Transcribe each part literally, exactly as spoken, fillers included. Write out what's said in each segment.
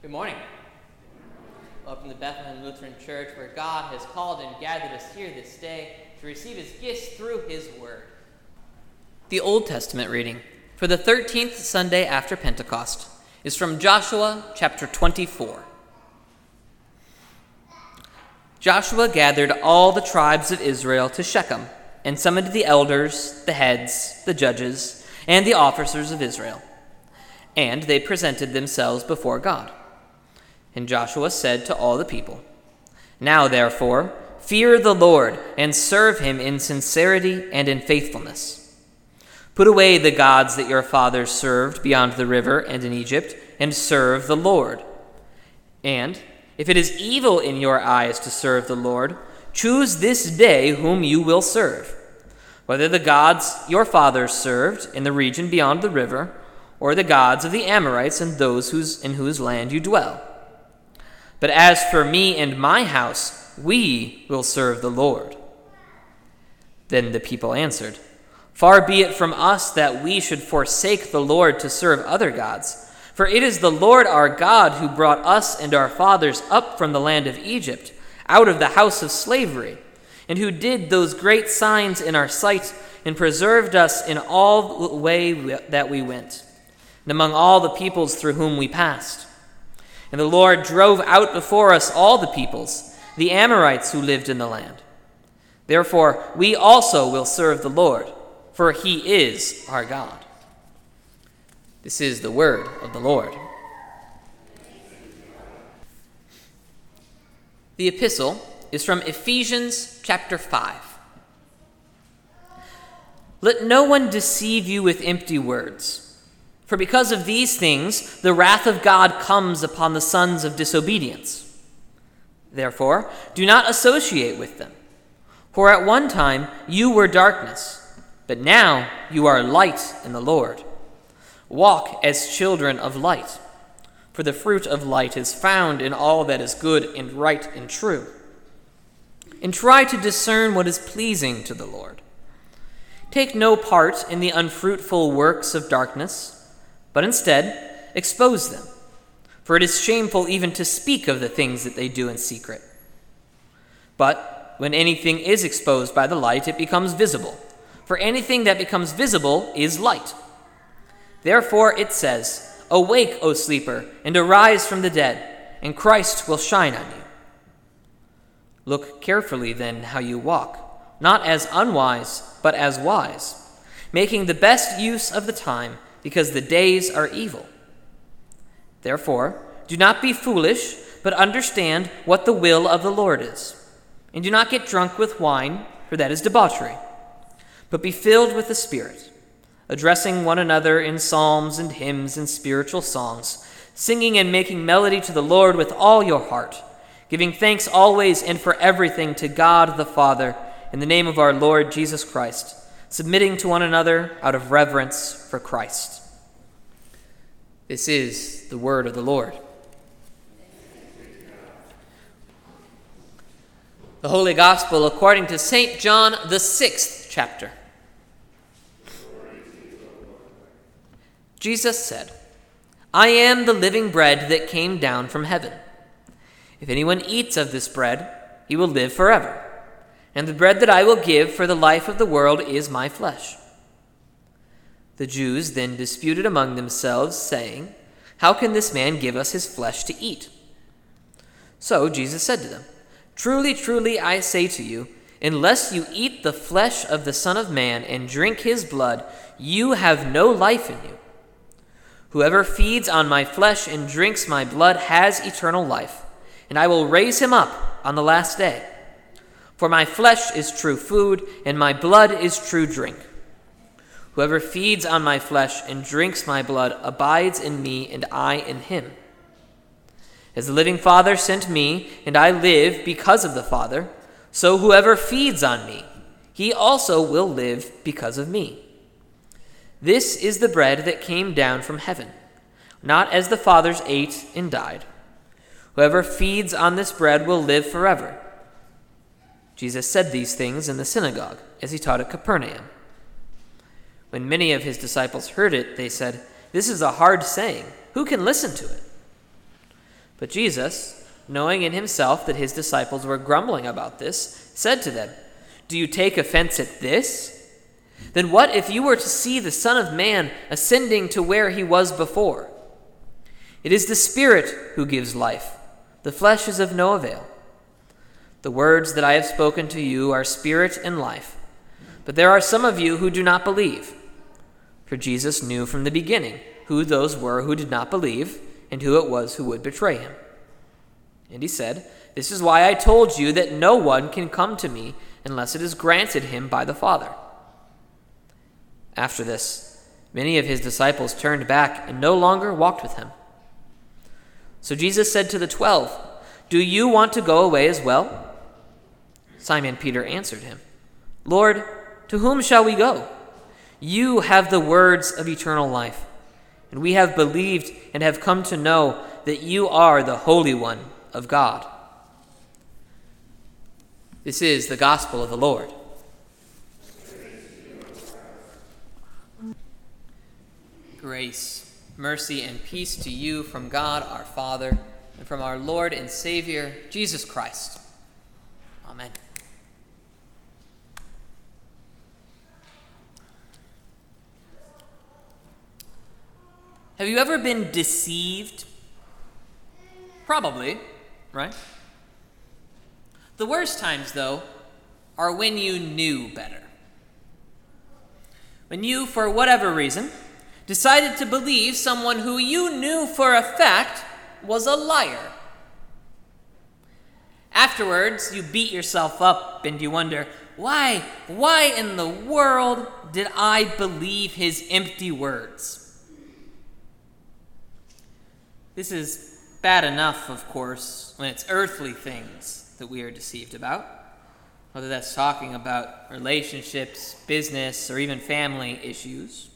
Good morning. Welcome to Bethlehem Lutheran Church, where God has called and gathered us here this day to receive his gifts through his word. The Old Testament reading for the thirteenth Sunday after Pentecost is from Joshua chapter twenty-four. Joshua gathered all the tribes of Israel to Shechem and summoned the elders, the heads, the judges, and the officers of Israel. And they presented themselves before God. And Joshua said to all the people, "Now, therefore, fear the Lord and serve him in sincerity and in faithfulness. Put away the gods that your fathers served beyond the river and in Egypt, and serve the Lord. And if it is evil in your eyes to serve the Lord, choose this day whom you will serve, whether the gods your fathers served in the region beyond the river, or the gods of the Amorites and those whose, in whose land you dwell. But as for me and my house, we will serve the Lord." Then the people answered, "Far be it from us that we should forsake the Lord to serve other gods. For it is the Lord our God who brought us and our fathers up from the land of Egypt, out of the house of slavery, and who did those great signs in our sight and preserved us in all the way that we went, and among all the peoples through whom we passed. And the Lord drove out before us all the peoples, the Amorites who lived in the land. Therefore, we also will serve the Lord, for he is our God." This is the word of the Lord. The epistle is from Ephesians chapter five. "Let no one deceive you with empty words. For because of these things, the wrath of God comes upon the sons of disobedience. Therefore, do not associate with them. For at one time you were darkness, but now you are light in the Lord. Walk as children of light, for the fruit of light is found in all that is good and right and true. And try to discern what is pleasing to the Lord. Take no part in the unfruitful works of darkness, but instead expose them, for it is shameful even to speak of the things that they do in secret. But when anything is exposed by the light, it becomes visible, for anything that becomes visible is light. Therefore it says, 'Awake, O sleeper, and arise from the dead, and Christ will shine on you.' Look carefully then how you walk, not as unwise, but as wise, making the best use of the time, because the days are evil. Therefore, do not be foolish, but understand what the will of the Lord is. And do not get drunk with wine, for that is debauchery, but be filled with the Spirit, addressing one another in psalms and hymns and spiritual songs, singing and making melody to the Lord with all your heart, giving thanks always and for everything to God the Father, in the name of our Lord Jesus Christ, submitting to one another out of reverence for Christ." This is the word of the Lord. The Holy Gospel according to Saint John, the sixth chapter. Jesus said, "I am the living bread that came down from heaven. If anyone eats of this bread, he will live forever. And the bread that I will give for the life of the world is my flesh." The Jews then disputed among themselves, saying, "How can this man give us his flesh to eat?" So Jesus said to them, "Truly, truly, I say to you, unless you eat the flesh of the Son of Man and drink his blood, you have no life in you. Whoever feeds on my flesh and drinks my blood has eternal life, and I will raise him up on the last day. For my flesh is true food, and my blood is true drink. Whoever feeds on my flesh and drinks my blood abides in me, and I in him. As the living Father sent me, and I live because of the Father, so whoever feeds on me, he also will live because of me. This is the bread that came down from heaven, not as the fathers ate and died. Whoever feeds on this bread will live forever." Jesus said these things in the synagogue as he taught at Capernaum. When many of his disciples heard it, they said, "This is a hard saying. Who can listen to it?" But Jesus, knowing in himself that his disciples were grumbling about this, said to them, "Do you take offense at this? Then what if you were to see the Son of Man ascending to where he was before? It is the Spirit who gives life. The flesh is of no avail. The words that I have spoken to you are spirit and life. But there are some of you who do not believe." For Jesus knew from the beginning who those were who did not believe and who it was who would betray him. And he said, "This is why I told you that no one can come to me unless it is granted him by the Father." After this, many of his disciples turned back and no longer walked with him. So Jesus said to the twelve, "Do you want to go away as well?" Simon Peter answered him, "Lord, to whom shall we go? You have the words of eternal life, and we have believed and have come to know that you are the Holy One of God." This is the gospel of the Lord. Grace, mercy, and peace to you from God our Father and from our Lord and Savior, Jesus Christ. Amen. Have you ever been deceived? Probably, right? The worst times, though, are when you knew better. When you, for whatever reason, decided to believe someone who you knew for a fact was a liar. Afterwards, you beat yourself up and you wonder, why, why in the world did I believe his empty words? This is bad enough, of course, when it's earthly things that we are deceived about, whether that's talking about relationships, business, or even family issues.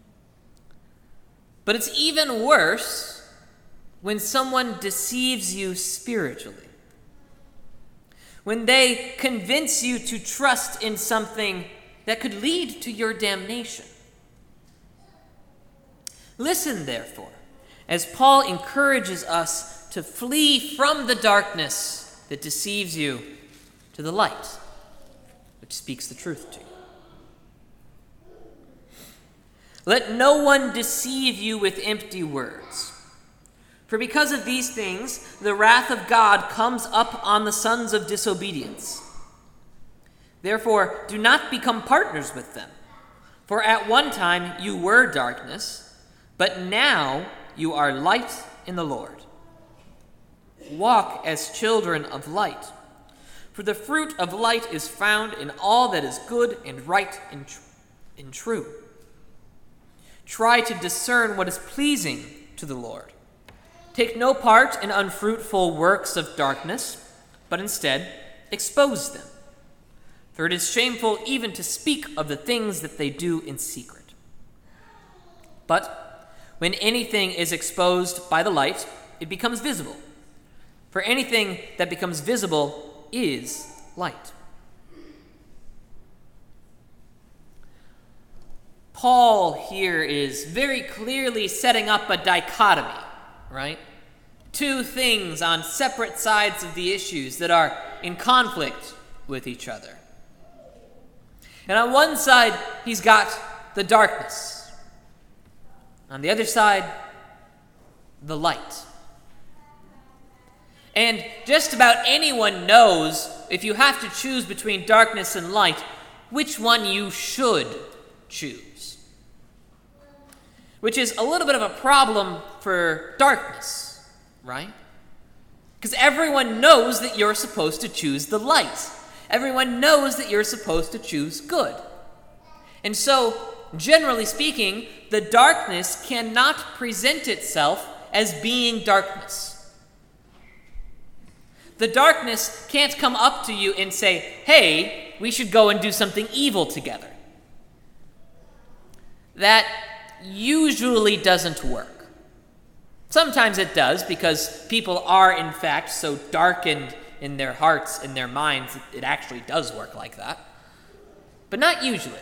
But it's even worse when someone deceives you spiritually, when they convince you to trust in something that could lead to your damnation. Listen, therefore, as Paul encourages us to flee from the darkness that deceives you to the light, which speaks the truth to you. Let no one deceive you with empty words. For because of these things, the wrath of God comes up on the sons of disobedience. Therefore, do not become partners with them. For at one time you were darkness, but now you are light in the Lord. Walk as children of light, for the fruit of light is found in all that is good and right and, tr- and true. Try to discern what is pleasing to the Lord. Take no part in unfruitful works of darkness, but instead expose them. For it is shameful even to speak of the things that they do in secret. But when anything is exposed by the light, it becomes visible. For anything that becomes visible is light. Paul here is very clearly setting up a dichotomy, right? Two things on separate sides of the issues that are in conflict with each other. And on one side, he's got the darkness. On the other side, the light. And just about anyone knows, if you have to choose between darkness and light, which one you should choose. Which is a little bit of a problem for darkness, right? Because everyone knows that you're supposed to choose the light. Everyone knows that you're supposed to choose good. And so, generally speaking, the darkness cannot present itself as being darkness. The darkness can't come up to you and say, hey, we should go and do something evil together. That usually doesn't work. Sometimes it does, because people are, in fact, so darkened in their hearts and their minds that it actually does work like that. But not usually.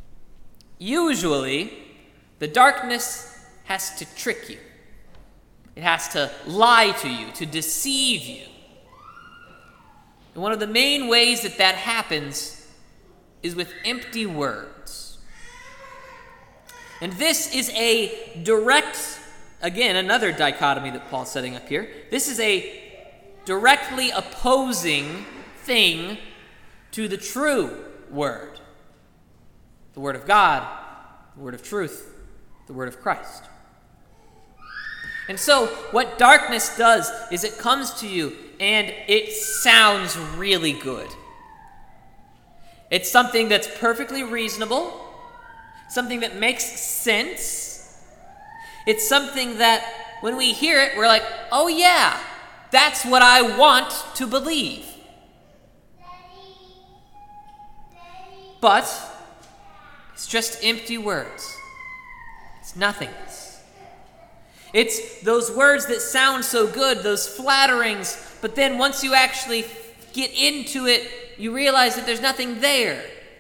Usually, the darkness has to trick you. It has to lie to you, to deceive you. And one of the main ways that that happens is with empty words. And this is a direct, again, another dichotomy that Paul's setting up here. This is a directly opposing thing to the true word. The word of God, the word of truth, the word of Christ. And so what darkness does is it comes to you and it sounds really good. It's something that's perfectly reasonable, something that makes sense. It's something that when we hear it, we're like, oh yeah, that's what I want to believe. But it's just empty words. It's nothingness. It's those words that sound so good, those flatterings, but then once you actually get into it, you realize that there's nothing there.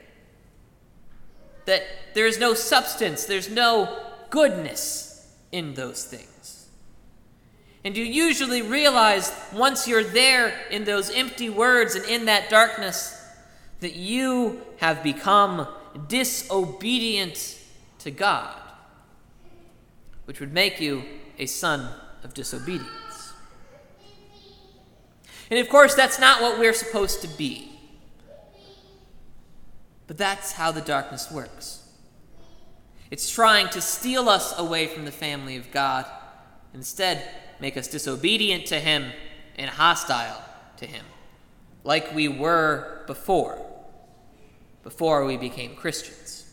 That there is no substance, there's no goodness in those things. And you usually realize once you're there in those empty words and in that darkness that you have become disobedient to God, which would make you a son of disobedience. And of course, that's not what we're supposed to be. But that's how the darkness works. It's trying to steal us away from the family of God, instead make us disobedient to Him and hostile to Him, like we were before, before we became Christians.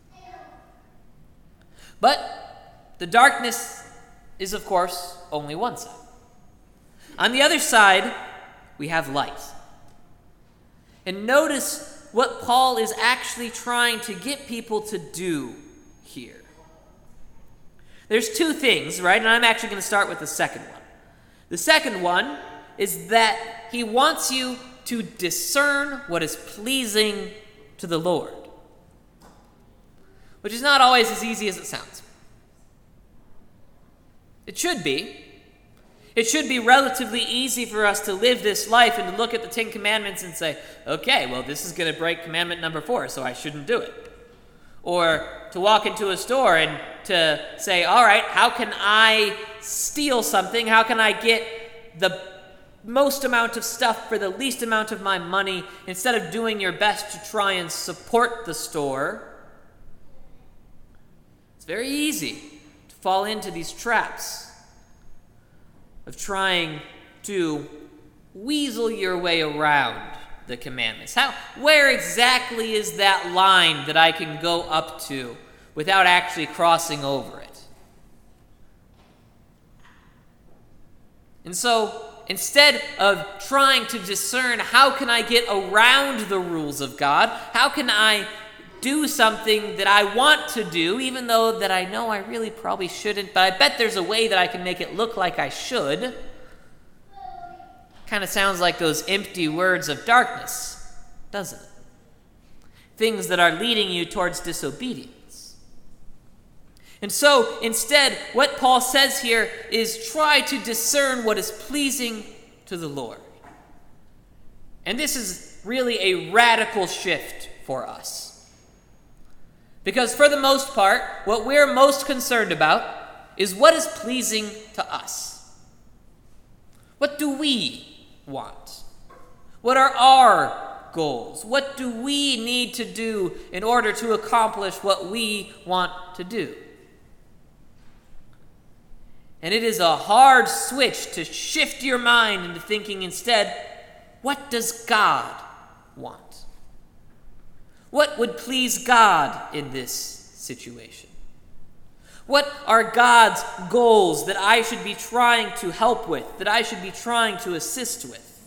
But the darkness is, of course, only one side. On the other side, we have light. And notice what Paul is actually trying to get people to do here. There's two things, right? And I'm actually going to start with the second one. The second one is that he wants you to discern what is pleasing to the Lord, which is not always as easy as it sounds. It should be. It should be relatively easy for us to live this life and to look at the Ten Commandments and say, okay, well, this is going to break commandment number four, so I shouldn't do it. Or to walk into a store and to say, all right, how can I steal something? How can I get the most amount of stuff for the least amount of my money instead of doing your best to try and support the store? It's very easy to fall into these traps of trying to weasel your way around the commandments. How, where exactly is that line that I can go up to without actually crossing over it? And so, instead of trying to discern how can I get around the rules of God, how can I do something that I want to do, even though that I know I really probably shouldn't, but I bet there's a way that I can make it look like I should. Kind of sounds like those empty words of darkness, doesn't it? Things that are leading you towards disobedience. And so, instead, what Paul says here is try to discern what is pleasing to the Lord. And this is really a radical shift for us. Because for the most part, what we're most concerned about is what is pleasing to us. What do we want? What are our goals? What do we need to do in order to accomplish what we want to do? And it is a hard switch to shift your mind into thinking instead, what does God want? What would please God in this situation? What are God's goals that I should be trying to help with, that I should be trying to assist with?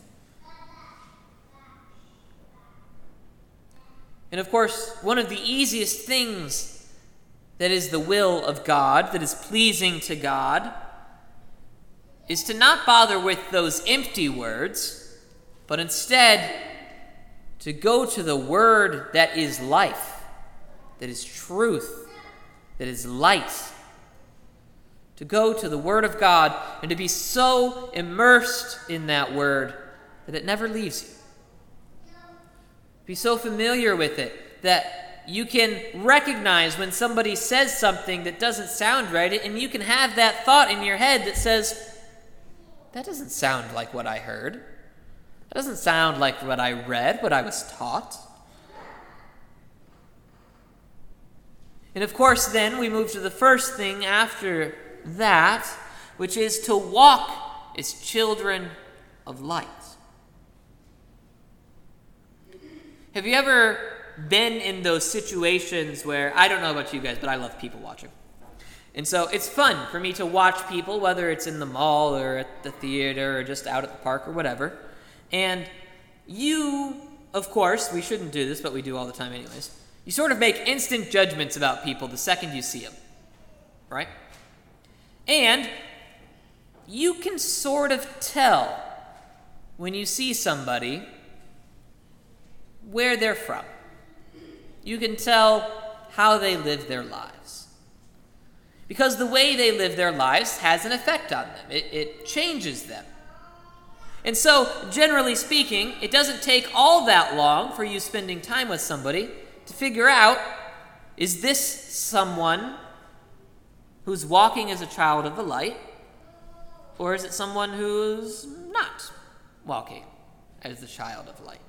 And of course, one of the easiest things that is the will of God, that is pleasing to God, is to not bother with those empty words, but instead to go to the word that is life, that is truth, that is light, to go to the Word of God and to be so immersed in that Word that it never leaves you. Be so familiar with it that you can recognize when somebody says something that doesn't sound right, and you can have that thought in your head that says, that doesn't sound like what I heard. That doesn't sound like what I read, what I was taught. And of course, then we move to the first thing after that, which is to walk as children of light. Have you ever been in those situations where, I don't know about you guys, but I love people watching. And so it's fun for me to watch people, whether it's in the mall or at the theater or just out at the park or whatever. And you, of course, we shouldn't do this, but we do all the time anyways. You sort of make instant judgments about people the second you see them, right? And you can sort of tell when you see somebody where they're from. You can tell how they live their lives. Because the way they live their lives has an effect on them. It, it changes them. And so, generally speaking, it doesn't take all that long for you spending time with somebody to figure out, is this someone who's walking as a child of the light, or is it someone who's not walking as the child of light?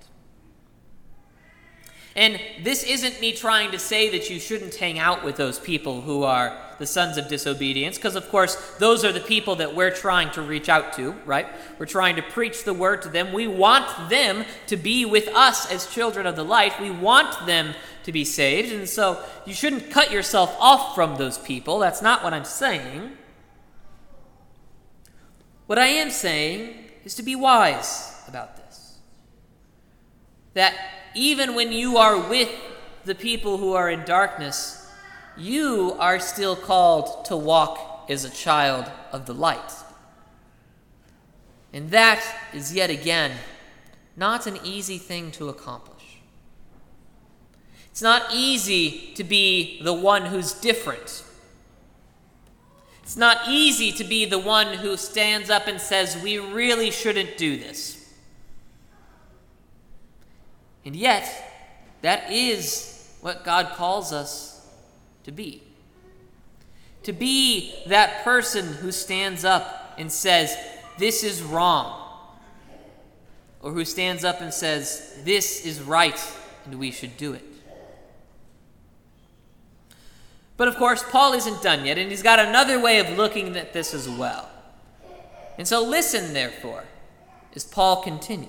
And this isn't me trying to say that you shouldn't hang out with those people who are the sons of disobedience, because of course those are the people that we're trying to reach out to, right? We're trying to preach the word to them. We want them to be with us as children of the light. We want them to be saved, and so you shouldn't cut yourself off from those people. That's not what I'm saying. What I am saying is to be wise about this. That even when you are with the people who are in darkness, you are still called to walk as a child of the light. And that is yet again not an easy thing to accomplish. It's not easy to be the one who's different. It's not easy to be the one who stands up and says, we really shouldn't do this. And yet, that is what God calls us to be. To be that person who stands up and says, this is wrong. Or who stands up and says, this is right and we should do it. But of course, Paul isn't done yet, and he's got another way of looking at this as well. And so listen, therefore, as Paul continues.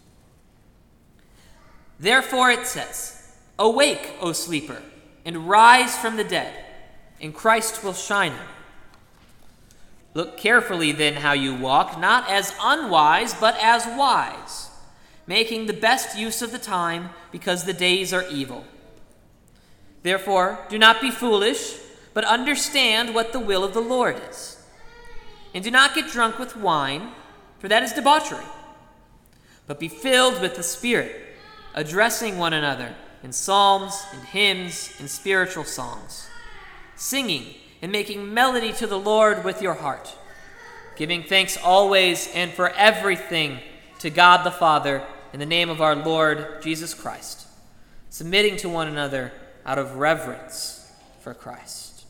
Therefore it says, awake, O sleeper, and rise from the dead, and Christ will shine on you. Look carefully then how you walk, not as unwise, but as wise, making the best use of the time, because the days are evil. Therefore, do not be foolish, but understand what the will of the Lord is. And do not get drunk with wine, for that is debauchery, but be filled with the Spirit, addressing one another in psalms and hymns and spiritual songs, singing and making melody to the Lord with your heart, giving thanks always and for everything to God the Father in the name of our Lord Jesus Christ, submitting to one another out of reverence for Christ.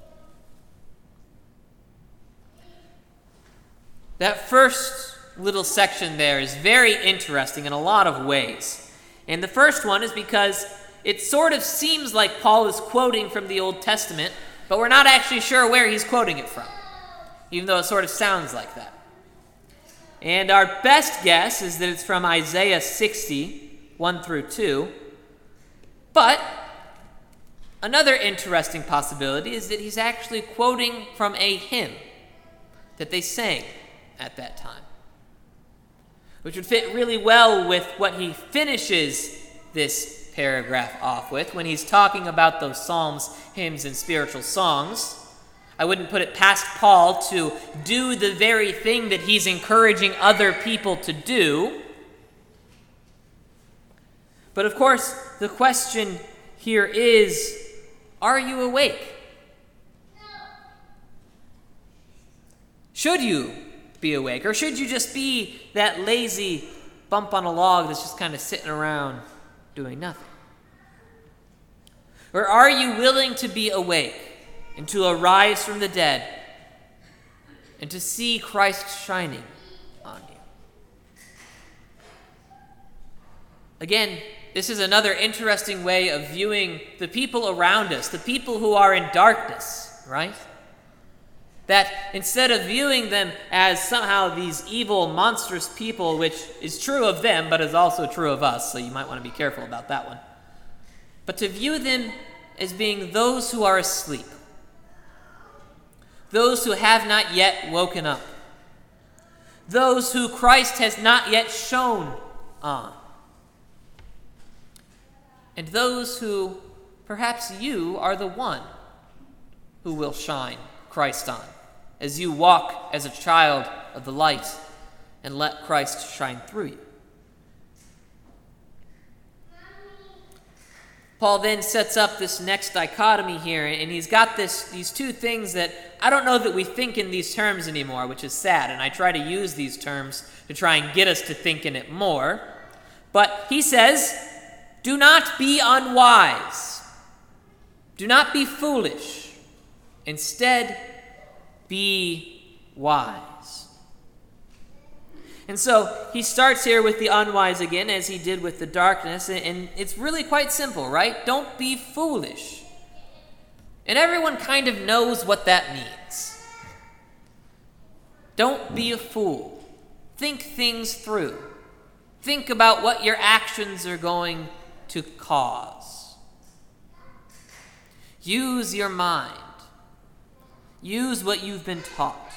That first little section there is very interesting in a lot of ways. And the first one is because it sort of seems like Paul is quoting from the Old Testament, but we're not actually sure where he's quoting it from, even though it sort of sounds like that. And our best guess is that it's from Isaiah sixty, one through two. But another interesting possibility is that he's actually quoting from a hymn that they sang at that time, which would fit really well with what he finishes this paragraph off with when he's talking about those psalms, hymns, and spiritual songs. I wouldn't put it past Paul to do the very thing that he's encouraging other people to do. But of course, the question here is, are you awake? Should you be awake? Or should you just be that lazy bump on a log that's just kind of sitting around doing nothing? Or are you willing to be awake and to arise from the dead and to see Christ shining on you? Again, this is another interesting way of viewing the people around us, the people who are in darkness, right? That instead of viewing them as somehow these evil, monstrous people, which is true of them, but is also true of us, so you might want to be careful about that one, but to view them as being those who are asleep, those who have not yet woken up, those who Christ has not yet shone on, and those who perhaps you are the one who will shine Christ on as you walk as a child of the light and let Christ shine through you. Paul then sets up this next dichotomy here, and he's got this these two things that I don't know that we think in these terms anymore, which is sad, and I try to use these terms to try and get us to think in it more. But he says, do not be unwise. Do not be foolish. Instead, be wise. And so he starts here with the unwise again, as he did with the darkness, and it's really quite simple, right? Don't be foolish. And everyone kind of knows what that means. Don't be a fool. Think things through. Think about what your actions are going to cause. Use your mind. Use what you've been taught.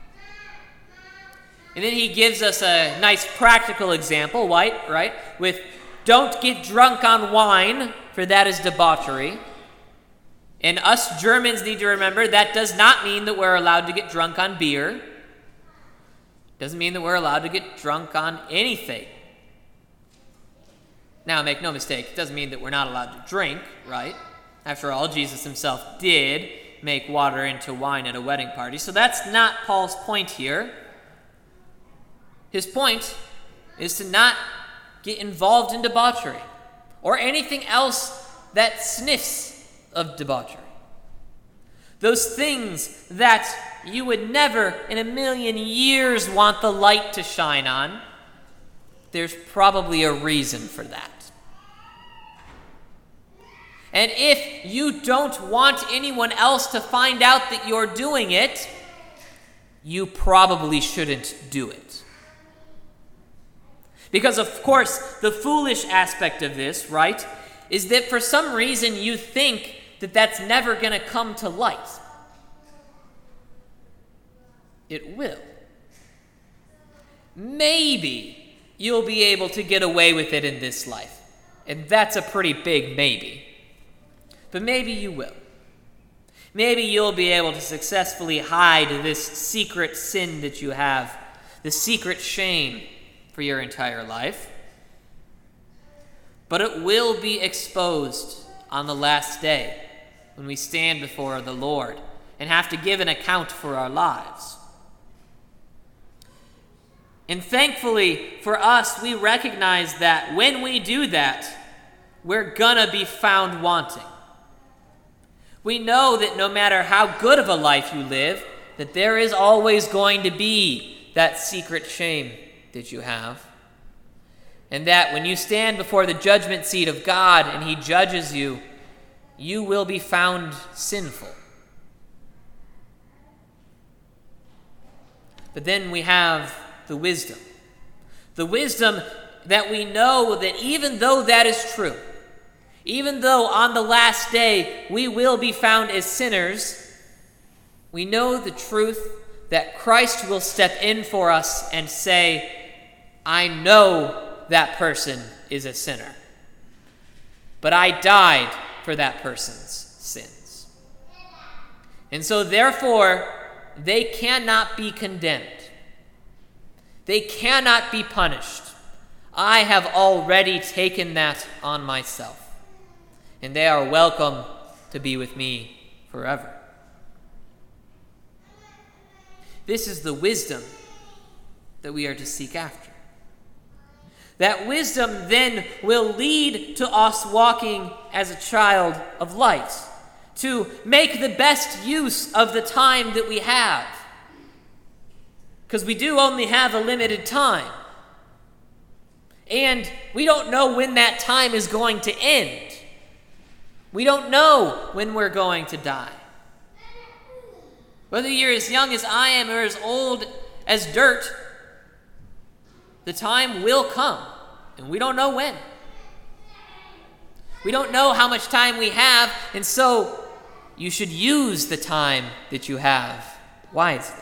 And then he gives us a nice practical example, right? right? With don't get drunk on wine, for that is debauchery. And us Germans need to remember that does not mean that we're allowed to get drunk on beer. Doesn't mean that we're allowed to get drunk on anything. Now, make no mistake, it doesn't mean that we're not allowed to drink, right? After all, Jesus himself did make water into wine at a wedding party. So that's not Paul's point here. His point is to not get involved in debauchery or anything else that sniffs of debauchery. Those things that you would never in a million years want the light to shine on, there's probably a reason for that. And if you don't want anyone else to find out that you're doing it, you probably shouldn't do it. Because, of course, the foolish aspect of this, right, is that for some reason you think that that's never going to come to light. It will. Maybe you'll be able to get away with it in this life. And that's a pretty big maybe. But maybe you will. Maybe you'll be able to successfully hide this secret sin that you have, the secret shame for your entire life. But it will be exposed on the last day when we stand before the Lord and have to give an account for our lives. And thankfully for us, we recognize that when we do that, we're gonna be found wanting. We know that no matter how good of a life you live, that there is always going to be that secret shame that you have. And that when you stand before the judgment seat of God and he judges you, you will be found sinful. But then we have the wisdom. The wisdom that we know that even though that is true, even though on the last day we will be found as sinners, we know the truth that Christ will step in for us and say, I know that person is a sinner, but I died for that person's sins. And so therefore, they cannot be condemned. They cannot be punished. I have already taken that on myself. And they are welcome to be with me forever. This is the wisdom that we are to seek after. That wisdom then will lead to us walking as a child of light, to make the best use of the time that we have. Because we do only have a limited time. And we don't know when that time is going to end. We don't know when we're going to die. Whether you're as young as I am or as old as dirt, the time will come, and we don't know when. We don't know how much time we have, and so you should use the time that you have wisely.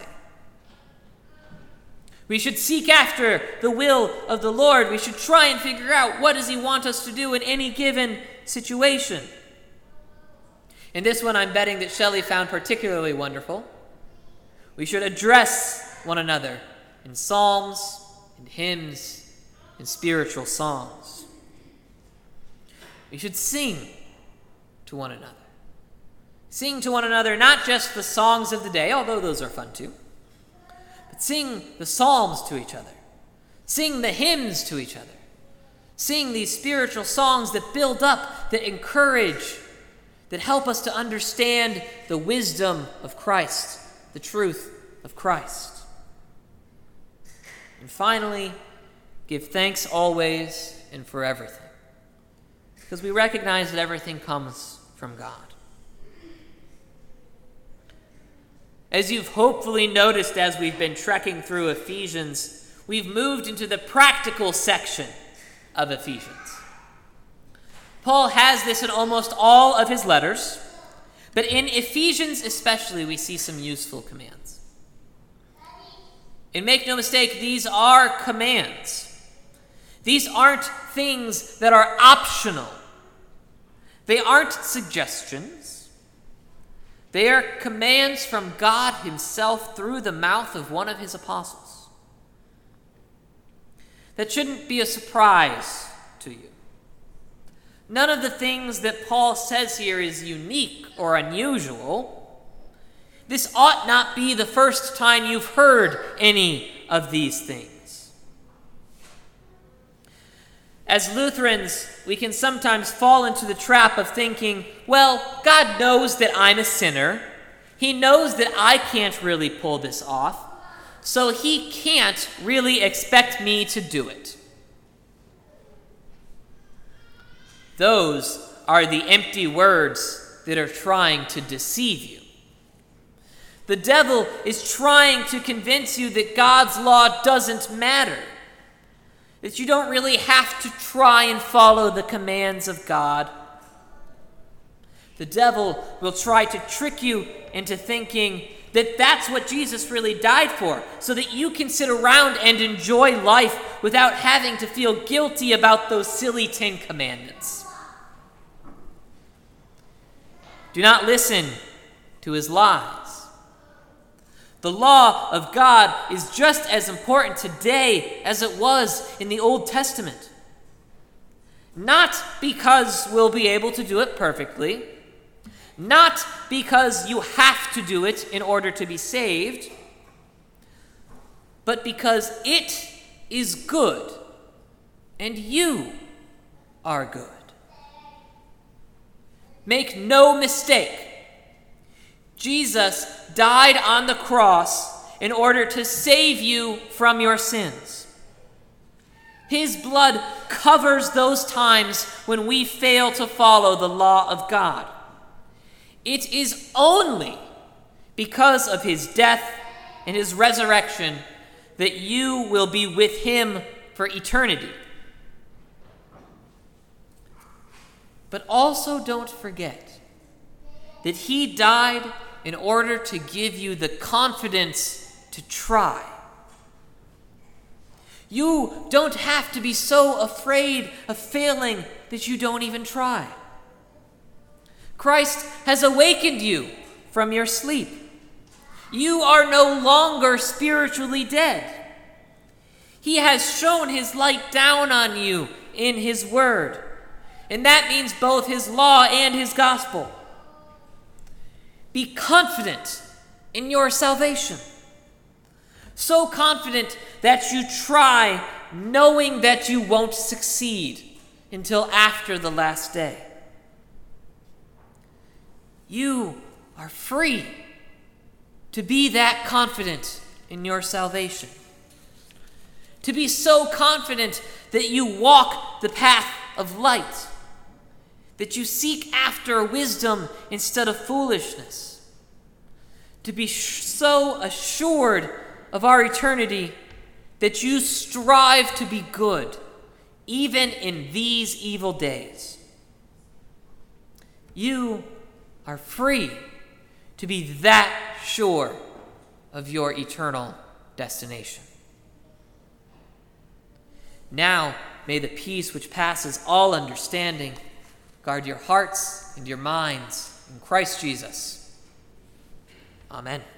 We should seek after the will of the Lord. We should try and figure out what does he want us to do in any given situation. And this one I'm betting that Shelley found particularly wonderful. We should address one another in psalms, in hymns, in spiritual songs. We should sing to one another. Sing to one another not just the songs of the day, although those are fun too, but sing the psalms to each other. Sing the hymns to each other. Sing these spiritual songs that build up, that encourage, that help us to understand the wisdom of Christ, the truth of Christ. And finally, give thanks always and for everything, because we recognize that everything comes from God. As you've hopefully noticed as we've been trekking through Ephesians, we've moved into the practical section of Ephesians. Paul has this in almost all of his letters, but in Ephesians especially, we see some useful commands. And make no mistake, these are commands. These aren't things that are optional. They aren't suggestions. They are commands from God himself through the mouth of one of his apostles. That shouldn't be a surprise to you. None of the things that Paul says here is unique or unusual. This ought not be the first time you've heard any of these things. As Lutherans, we can sometimes fall into the trap of thinking, well, God knows that I'm a sinner. He knows that I can't really pull this off, so he can't really expect me to do it. Those are the empty words that are trying to deceive you. The devil is trying to convince you that God's law doesn't matter, that you don't really have to try and follow the commands of God. The devil will try to trick you into thinking that that's what Jesus really died for, so that you can sit around and enjoy life without having to feel guilty about those silly Ten Commandments. Do not listen to his lies. The law of God is just as important today as it was in the Old Testament. Not because we'll be able to do it perfectly, not because you have to do it in order to be saved, but because it is good and you are good. Make no mistake, Jesus died on the cross in order to save you from your sins. His blood covers those times when we fail to follow the law of God. It is only because of his death and his resurrection that you will be with him for eternity. But also don't forget that he died in order to give you the confidence to try. You don't have to be so afraid of failing that you don't even try. Christ has awakened you from your sleep. You are no longer spiritually dead. He has shown his light down on you in his word, and that means both his law and his gospel. Be confident in your salvation. So confident that you try knowing that you won't succeed until after the last day. You are free to be that confident in your salvation. To be so confident that you walk the path of light, that you seek after wisdom instead of foolishness. To be sh- so assured of our eternity that you strive to be good, even in these evil days. You are free to be that sure of your eternal destination. Now, may the peace which passes all understanding guard your hearts and your minds in Christ Jesus. Amen.